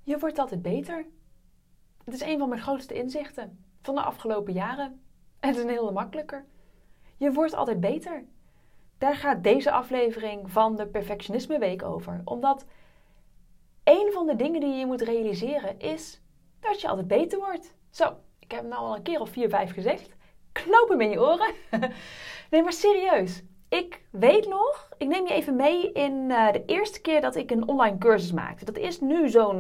Je wordt altijd beter. Het is een van mijn grootste inzichten van de afgelopen jaren. En het is een hele makkelijker. Je wordt altijd beter. Daar gaat deze aflevering van de Perfectionisme Week over. Omdat een van de dingen die je moet realiseren is dat je altijd beter wordt. Zo, ik heb het nou al een keer of 4, 5 gezegd. Knoop hem in je oren. Nee, maar serieus. Ik weet nog, ik neem je even mee in de eerste keer dat ik een online cursus maakte. Dat is nu zo'n,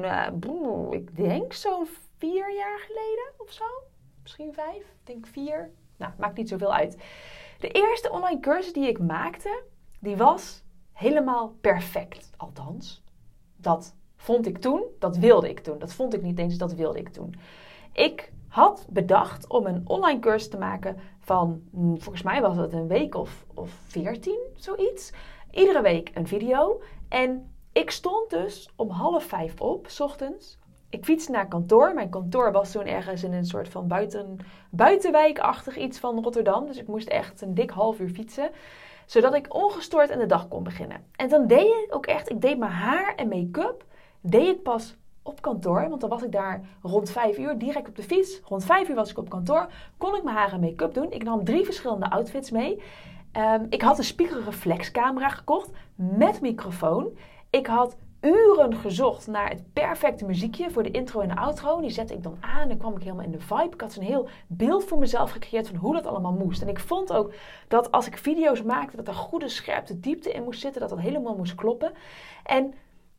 ik denk zo'n 4 jaar geleden of zo. Misschien 5, ik denk 4. Nou, maakt niet zoveel uit. De eerste online cursus die ik maakte, die was helemaal perfect. Althans, dat vond ik toen, dat wilde ik toen. Dat vond ik niet eens, dat wilde ik toen. Ik had bedacht om een online cursus te maken van, volgens mij was het een week of 14, zoiets. Iedere week een video. En ik stond dus om 4:30 op, 's ochtends. Ik fietste naar kantoor. Mijn kantoor was toen ergens in een soort van buitenwijkachtig iets van Rotterdam. Dus ik moest echt een dik half uur fietsen. Zodat ik ongestoord aan de dag kon beginnen. En dan deed ik ook echt, ik deed mijn haar en make-up, deed ik pas op kantoor. Want dan was ik daar rond 5 uur, direct op de fiets. Rond 5 uur was ik op kantoor, kon ik mijn haar en make-up doen. Ik nam 3 verschillende outfits mee. Ik had een spiegelreflexcamera gekocht met microfoon. Ik had uren gezocht naar het perfecte muziekje voor de intro en de outro. Die zette ik dan aan en kwam ik helemaal in de vibe. Ik had zo'n heel beeld voor mezelf gecreëerd van hoe dat allemaal moest. En ik vond ook dat als ik video's maakte, dat er goede scherpte diepte in moest zitten. Dat dat helemaal moest kloppen. En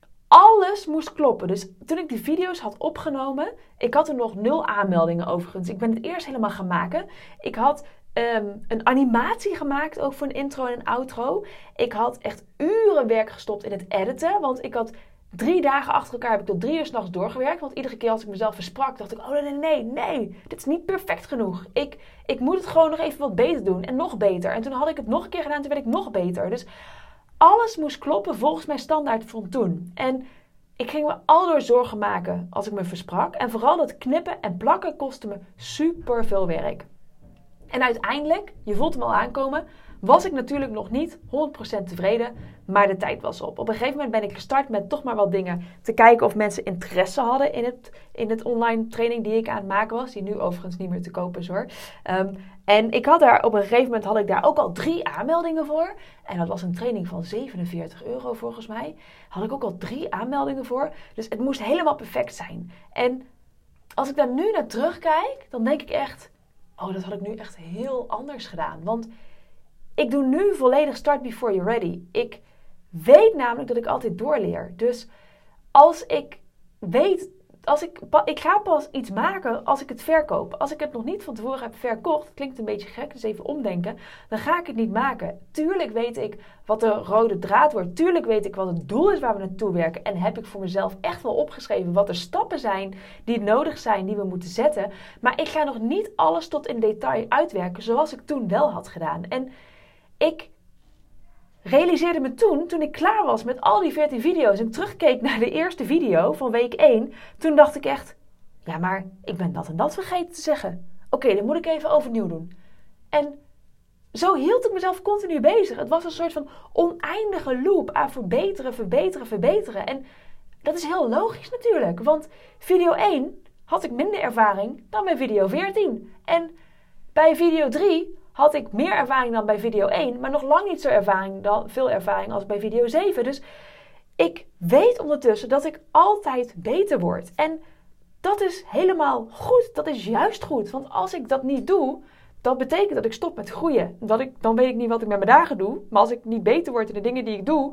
alles moest kloppen. Dus toen ik die video's had opgenomen, ik had er nog 0 aanmeldingen overigens. Ik ben het eerst helemaal gaan maken. Ik had een animatie gemaakt, ook voor een intro en een outro. Ik had echt uren werk gestopt in het editen. Want ik had 3 dagen achter elkaar, heb ik tot 3 uur 's nachts doorgewerkt. Want iedere keer als ik mezelf versprak, dacht ik, oh nee, dit is niet perfect genoeg. Ik moet het gewoon nog even wat beter doen. En nog beter. En toen had ik het nog een keer gedaan, toen werd ik nog beter. Dus alles moest kloppen volgens mijn standaard van toen. En ik ging me aldoor zorgen maken als ik me versprak. En vooral dat knippen en plakken kostte me super veel werk. En uiteindelijk, je voelt hem al aankomen, was ik natuurlijk nog niet 100% tevreden, maar de tijd was op. Op een gegeven moment ben ik gestart met toch maar wat dingen te kijken of mensen interesse hadden in het online training die ik aan het maken was, die nu overigens niet meer te kopen is hoor. En ik had daar op een gegeven moment had ik daar ook al 3 aanmeldingen voor. En dat was een training van €47 volgens mij. Had ik ook al 3 aanmeldingen voor. Dus het moest helemaal perfect zijn. En als ik daar nu naar terugkijk, dan denk ik echt, oh, dat had ik nu echt heel anders gedaan. Want ik doe nu volledig start before you're ready. Ik weet namelijk dat ik altijd doorleer. Dus als ik weet, ik ga pas iets maken als ik het verkoop. Als ik het nog niet van tevoren heb verkocht, klinkt een beetje gek, dus even omdenken, dan ga ik het niet maken. Tuurlijk weet ik wat de rode draad wordt. Tuurlijk weet ik wat het doel is waar we naartoe werken. En heb ik voor mezelf echt wel opgeschreven wat de stappen zijn die nodig zijn, die we moeten zetten. Maar ik ga nog niet alles tot in detail uitwerken zoals ik toen wel had gedaan. En ik realiseerde me toen ik klaar was met al die 14 video's en terugkeek naar de eerste video van week 1, toen dacht ik echt, ja maar ik ben dat en dat vergeten te zeggen. Oké, dan moet ik even overnieuw doen. En zo hield ik mezelf continu bezig. Het was een soort van oneindige loop aan verbeteren. En dat is heel logisch natuurlijk, want video 1 had ik minder ervaring dan bij video 14. En bij video 3 had ik meer ervaring dan bij video 1, maar nog lang niet zo veel ervaring als bij video 7. Dus ik weet ondertussen dat ik altijd beter word. En dat is helemaal goed. Dat is juist goed. Want als ik dat niet doe, dat betekent dat ik stop met groeien. Dan weet ik niet wat ik met mijn dagen doe. Maar als ik niet beter word in de dingen die ik doe,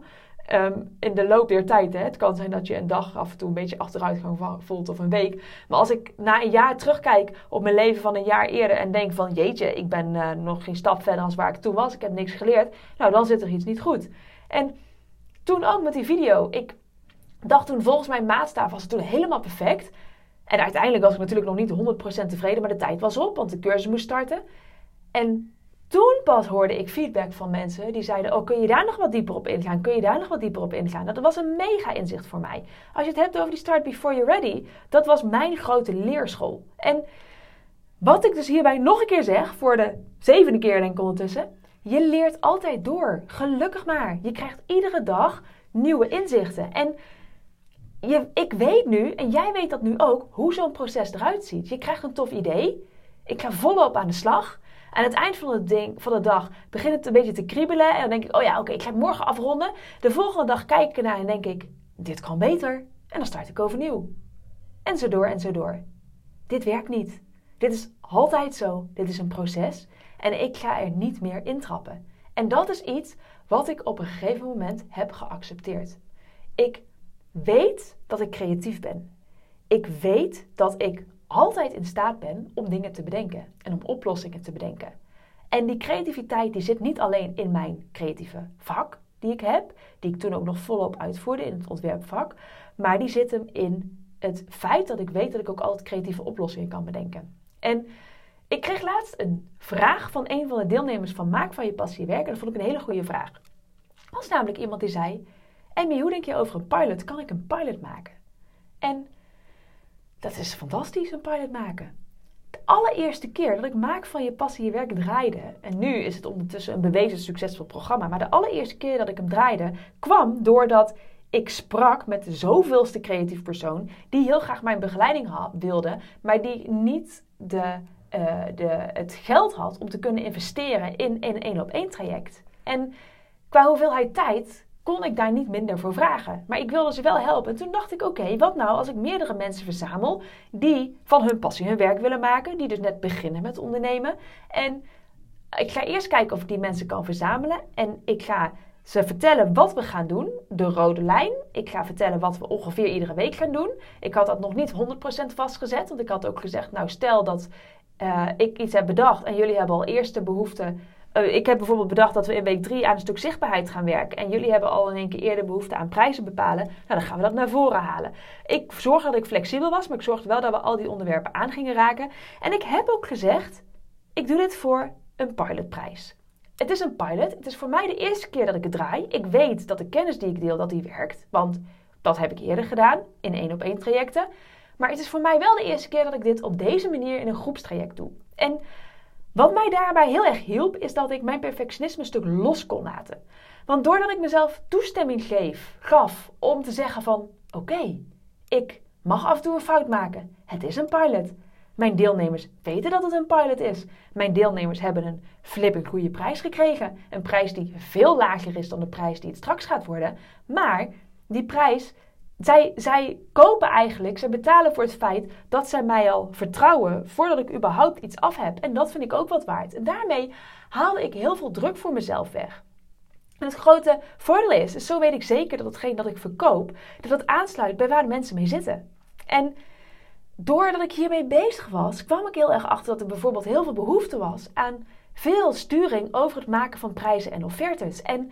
in de loop der tijd. Hè, het kan zijn dat je een dag af en toe een beetje achteruitgang voelt of een week. Maar als ik na een jaar terugkijk op mijn leven van een jaar eerder en denk van jeetje, ik ben nog geen stap verder als waar ik toen was. Ik heb niks geleerd. Nou, dan zit er iets niet goed. En toen ook met die video. Ik dacht toen volgens mijn maatstaaf was het toen helemaal perfect. En uiteindelijk was ik natuurlijk nog niet 100% tevreden, maar de tijd was op, want de cursus moest starten. En toen pas hoorde ik feedback van mensen die zeiden, oh, kun je daar nog wat dieper op ingaan? Kun je daar nog wat dieper op ingaan? Dat was een mega inzicht voor mij. Als je het hebt over die start before you're ready, dat was mijn grote leerschool. En wat ik dus hierbij nog een keer zeg, voor de 7e keer denk ik ondertussen, je leert altijd door. Gelukkig maar. Je krijgt iedere dag nieuwe inzichten. En ik weet nu, en jij weet dat nu ook, hoe zo'n proces eruit ziet. Je krijgt een tof idee. Ik ga volop aan de slag. Aan het eind van de dag begint het een beetje te kriebelen. En dan denk ik, oké, ik ga het morgen afronden. De volgende dag kijk ik ernaar en denk ik, dit kan beter. En dan start ik overnieuw. En zo door en zo door. Dit werkt niet. Dit is altijd zo. Dit is een proces. En ik ga er niet meer intrappen. En dat is iets wat ik op een gegeven moment heb geaccepteerd. Ik weet dat ik creatief ben. Ik weet dat ik altijd in staat ben om dingen te bedenken en om oplossingen te bedenken. En die creativiteit die zit niet alleen in mijn creatieve vak die ik heb, die ik toen ook nog volop uitvoerde in het ontwerpvak, maar die zit hem in het feit dat ik weet dat ik ook altijd creatieve oplossingen kan bedenken. En ik kreeg laatst een vraag van een van de deelnemers van Maak van je passie je werk en dat vond ik een hele goede vraag. Dat was namelijk iemand die zei, Emmy, hoe denk je over een pilot? Kan ik een pilot maken? En dat is fantastisch, een pilot maken. De allereerste keer dat ik Maak van je passie je werk draaide, en nu is het ondertussen een bewezen succesvol programma, maar de allereerste keer dat ik hem draaide, kwam doordat ik sprak met de zoveelste creatief persoon die heel graag mijn begeleiding wilde, maar die niet het geld had om te kunnen investeren in een 1-op-1 traject. En qua hoeveelheid tijd kon ik daar niet minder voor vragen. Maar ik wilde ze wel helpen. En toen dacht ik, oké, wat nou als ik meerdere mensen verzamel die van hun passie hun werk willen maken, die dus net beginnen met ondernemen. En ik ga eerst kijken of ik die mensen kan verzamelen. En ik ga ze vertellen wat we gaan doen, de rode lijn. Ik ga vertellen wat we ongeveer iedere week gaan doen. Ik had dat nog niet 100% vastgezet, want ik had ook gezegd, nou stel dat ik iets heb bedacht en jullie hebben al eerst de behoefte. Ik heb bijvoorbeeld bedacht dat we in week 3 aan een stuk zichtbaarheid gaan werken. En jullie hebben al in één keer eerder behoefte aan prijzen bepalen. Nou, dan gaan we dat naar voren halen. Ik zorgde dat ik flexibel was, maar ik zorgde wel dat we al die onderwerpen aan gingen raken. En ik heb ook gezegd, ik doe dit voor een pilotprijs. Het is een pilot. Het is voor mij de eerste keer dat ik het draai. Ik weet dat de kennis die ik deel, dat die werkt. Want dat heb ik eerder gedaan in 1-op-1 trajecten. Maar het is voor mij wel de eerste keer dat ik dit op deze manier in een groepstraject doe. En wat mij daarbij heel erg hielp, is dat ik mijn perfectionisme een stuk los kon laten. Want doordat ik mezelf toestemming gaf om te zeggen van, oké, ik mag af en toe een fout maken. Het is een pilot. Mijn deelnemers weten dat het een pilot is. Mijn deelnemers hebben een flipping goede prijs gekregen. Een prijs die veel lager is dan de prijs die het straks gaat worden. Maar die prijs, zij kopen eigenlijk, zij betalen voor het feit dat zij mij al vertrouwen voordat ik überhaupt iets af heb. En dat vind ik ook wat waard. En daarmee haalde ik heel veel druk voor mezelf weg. En het grote voordeel is zo weet ik zeker dat hetgeen dat ik verkoop, dat het aansluit bij waar de mensen mee zitten. En doordat ik hiermee bezig was, kwam ik heel erg achter dat er bijvoorbeeld heel veel behoefte was aan veel sturing over het maken van prijzen en offertes. En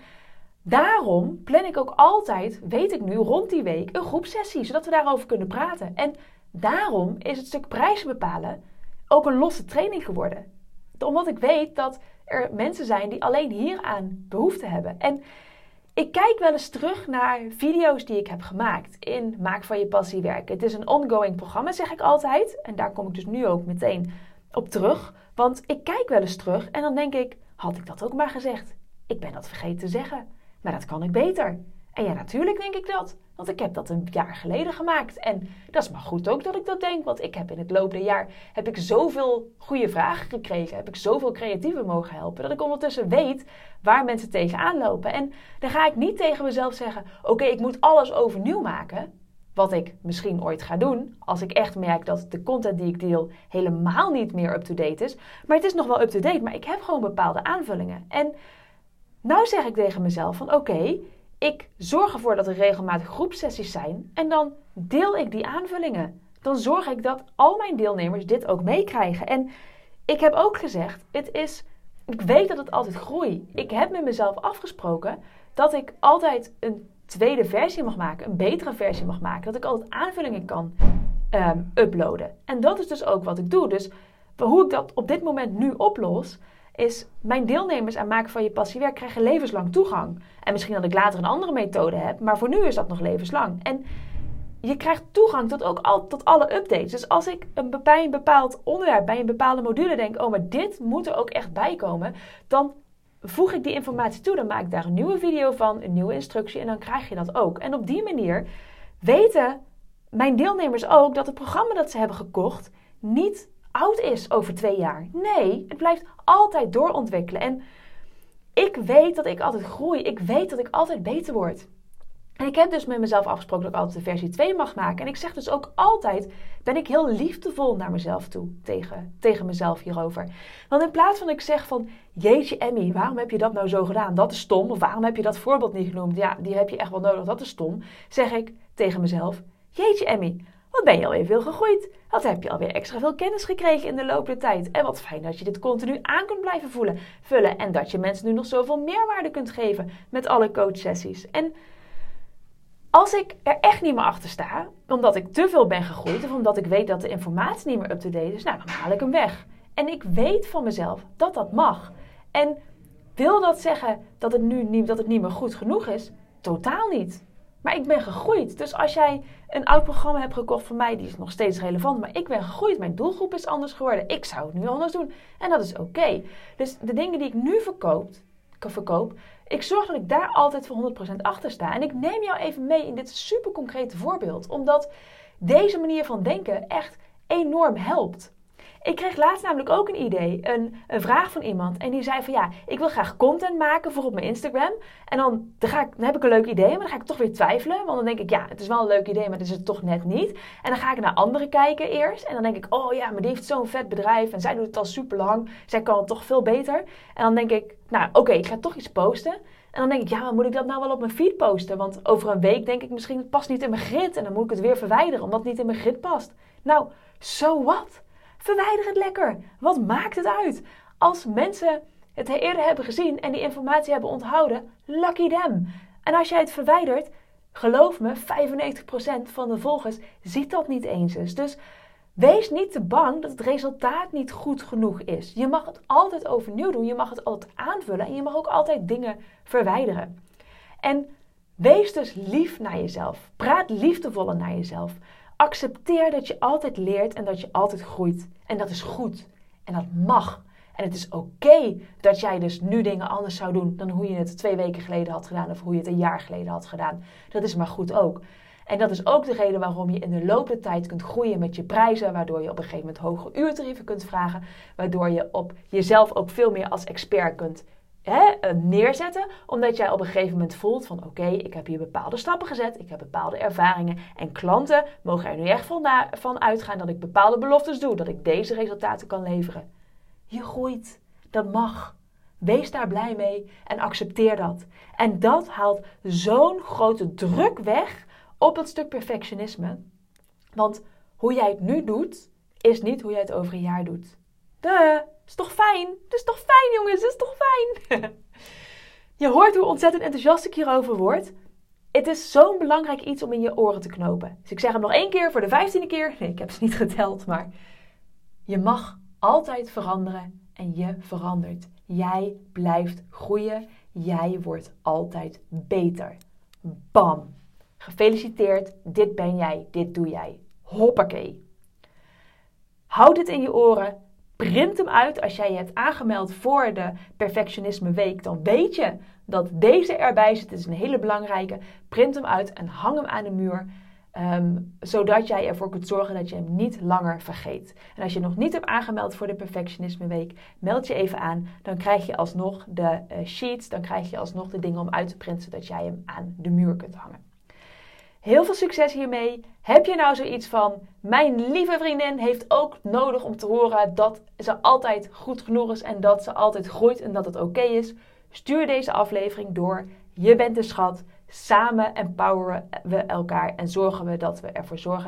daarom plan ik ook altijd, weet ik nu, rond die week een groepsessie, zodat we daarover kunnen praten. En daarom is het stuk prijzen bepalen ook een losse training geworden. Omdat ik weet dat er mensen zijn die alleen hieraan behoefte hebben. En ik kijk wel eens terug naar video's die ik heb gemaakt in Maak van je passie werken. Het is een ongoing programma, zeg ik altijd. En daar kom ik dus nu ook meteen op terug. Want ik kijk wel eens terug en dan denk ik, had ik dat ook maar gezegd? Ik ben dat vergeten te zeggen. Maar dat kan ik beter. En ja, natuurlijk denk ik dat. Want ik heb dat een jaar geleden gemaakt. En dat is maar goed ook dat ik dat denk. Want ik heb in het loop der jaar zoveel goede vragen gekregen. Heb ik zoveel creatieven mogen helpen. Dat ik ondertussen weet waar mensen tegenaan lopen. En dan ga ik niet tegen mezelf zeggen, oké, ik moet alles overnieuw maken. Wat ik misschien ooit ga doen. Als ik echt merk dat de content die ik deel helemaal niet meer up-to-date is. Maar het is nog wel up-to-date. Maar ik heb gewoon bepaalde aanvullingen. En nou zeg ik tegen mezelf van oké, ik zorg ervoor dat er regelmatig groepsessies zijn en dan deel ik die aanvullingen. Dan zorg ik dat al mijn deelnemers dit ook meekrijgen. En ik heb ook gezegd, ik weet dat het altijd groeit. Ik heb met mezelf afgesproken dat ik altijd een tweede versie mag maken, een betere versie mag maken. Dat ik altijd aanvullingen kan uploaden. En dat is dus ook wat ik doe. Dus hoe ik dat op dit moment nu oplos, is mijn deelnemers aan Maken van je passie werk krijgen levenslang toegang. En misschien dat ik later een andere methode heb, maar voor nu is dat nog levenslang. En je krijgt toegang tot alle updates. Dus als ik bij een bepaald onderwerp, bij een bepaalde module denk, oh, maar dit moet er ook echt bij komen, dan voeg ik die informatie toe. Dan maak ik daar een nieuwe video van, een nieuwe instructie en dan krijg je dat ook. En op die manier weten mijn deelnemers ook dat het programma dat ze hebben gekocht niet oud is over 2 jaar. Nee, het blijft altijd doorontwikkelen. En ik weet dat ik altijd groei. Ik weet dat ik altijd beter word. En ik heb dus met mezelf afgesproken dat ik altijd de versie 2 mag maken. En ik zeg dus ook altijd, ben ik heel liefdevol naar mezelf toe, tegen mezelf hierover. Want in plaats van ik zeg van, jeetje Emmy, waarom heb je dat nou zo gedaan? Dat is stom. Of waarom heb je dat voorbeeld niet genoemd? Ja, die heb je echt wel nodig, dat is stom. Zeg ik tegen mezelf, jeetje Emmy, wat ben je alweer veel gegroeid? Wat heb je alweer extra veel kennis gekregen in de loop der tijd? En wat fijn dat je dit continu aan kunt blijven vullen. En dat je mensen nu nog zoveel meerwaarde kunt geven met alle coachsessies. En als ik er echt niet meer achter sta, omdat ik te veel ben gegroeid of omdat ik weet dat de informatie niet meer up-to-date is, nou, dan haal ik hem weg. En ik weet van mezelf dat dat mag. En wil dat zeggen dat het niet meer goed genoeg is? Totaal niet. Maar ik ben gegroeid. Dus als jij een oud programma hebt gekocht van mij, die is nog steeds relevant, maar ik ben gegroeid. Mijn doelgroep is anders geworden. Ik zou het nu anders doen. En dat is oké. Dus de dingen die ik nu verkoop, ik zorg dat ik daar altijd voor 100% achter sta. En ik neem jou even mee in dit super concrete voorbeeld. Omdat deze manier van denken echt enorm helpt. Ik kreeg laatst namelijk ook een idee, een vraag van iemand. En die zei van ja, ik wil graag content maken voor op mijn Instagram. En dan heb ik een leuk idee, maar dan ga ik toch weer twijfelen. Want dan denk ik, ja, het is wel een leuk idee, maar het is het toch net niet. En dan ga ik naar anderen kijken eerst. En dan denk ik, oh ja, maar die heeft zo'n vet bedrijf. En zij doet het al super lang. Zij kan het toch veel beter. En dan denk ik, nou oké, ik ga toch iets posten. En dan denk ik, ja, maar moet ik dat nou wel op mijn feed posten? Want over een week denk ik misschien, het past niet in mijn grid. En dan moet ik het weer verwijderen, omdat het niet in mijn grid past. Nou, so what? Verwijder het lekker. Wat maakt het uit? Als mensen het eerder hebben gezien en die informatie hebben onthouden, lucky them. En als jij het verwijdert, geloof me, 95% van de volgers ziet dat niet eens. Dus wees niet te bang dat het resultaat niet goed genoeg is. Je mag het altijd overnieuw doen, je mag het altijd aanvullen en je mag ook altijd dingen verwijderen. En wees dus lief naar jezelf. Praat liefdevoller naar jezelf. Accepteer dat je altijd leert en dat je altijd groeit. En dat is goed. En dat mag. En het is oké dat jij dus nu dingen anders zou doen dan hoe je het 2 weken geleden had gedaan of hoe je het een jaar geleden had gedaan. Dat is maar goed ook. En dat is ook de reden waarom je in de loop der tijd kunt groeien met je prijzen, waardoor je op een gegeven moment hogere uurtarieven kunt vragen, waardoor je op jezelf ook veel meer als expert kunt neerzetten, omdat jij op een gegeven moment voelt van oké, ik heb hier bepaalde stappen gezet, ik heb bepaalde ervaringen en klanten mogen er nu echt van uitgaan dat ik bepaalde beloftes doe, dat ik deze resultaten kan leveren. Je groeit, dat mag. Wees daar blij mee en accepteer dat. En dat haalt zo'n grote druk weg op het stuk perfectionisme. Want hoe jij het nu doet, is niet hoe jij het over een jaar doet. Is toch fijn? Het is toch fijn, jongens? Het is toch fijn? Je hoort hoe ontzettend enthousiast ik hierover word. Het is zo'n belangrijk iets om in je oren te knopen. Dus ik zeg hem nog 1 keer voor de 15e keer. Nee, ik heb ze niet geteld, maar je mag altijd veranderen en je verandert. Jij blijft groeien. Jij wordt altijd beter. Bam! Gefeliciteerd, dit ben jij, dit doe jij. Hoppakee. Houd dit in je oren. Print hem uit. Als jij je hebt aangemeld voor de Perfectionisme Week, dan weet je dat deze erbij zit. Het is een hele belangrijke. Print hem uit en hang hem aan de muur. Zodat jij ervoor kunt zorgen dat je hem niet langer vergeet. En als je nog niet hebt aangemeld voor de Perfectionisme Week, meld je even aan. Dan krijg je alsnog de sheets. Dan krijg je alsnog de dingen om uit te printen, zodat jij hem aan de muur kunt hangen. Heel veel succes hiermee. Heb je nou zoiets van, mijn lieve vriendin heeft ook nodig om te horen dat ze altijd goed genoeg is en dat ze altijd groeit en dat het oké is? Stuur deze aflevering door. Je bent de schat. Samen empoweren we elkaar en zorgen we dat we ervoor zorgen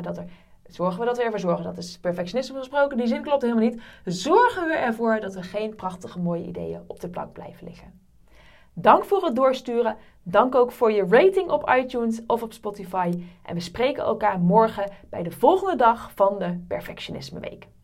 dat is perfectionisme gesproken, die zin klopt helemaal niet. Zorgen we ervoor dat er geen prachtige mooie ideeën op de plank blijven liggen. Dank voor het doorsturen. Dank ook voor je rating op iTunes of op Spotify. En we spreken elkaar morgen bij de volgende dag van de Perfectionisme Week.